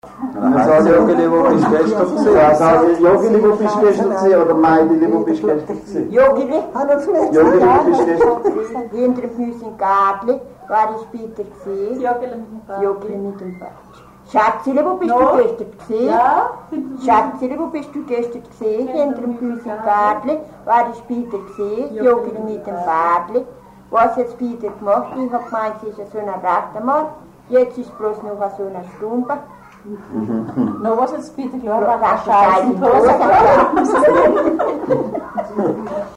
Was heißt Jogeli, wo bist du gestern gewesen? Was heißt Jogeli, wo bist du gestern gewesen? Oder Meideli, wo bist du gestern gewesen? Jogeli, Jogeli, wo bist du gestern gewesen? hinter dem Haus in Gartli war ich später gesehen. Jogeli mit dem Bart. Schatzile, wo bist du gestern gesehen? Ja. Schatzile, wo bist du gestern gesehen? Hinter dem Haus in Gartli war ich später gesehen. Jogeli mit dem Bartli. Was jetzt später gemacht? Ich habe gemeint, es ist so ein Rattenmann. Jetzt ist bloß noch so eine Stumpe. No, was jetzt später klar war, Scheiße.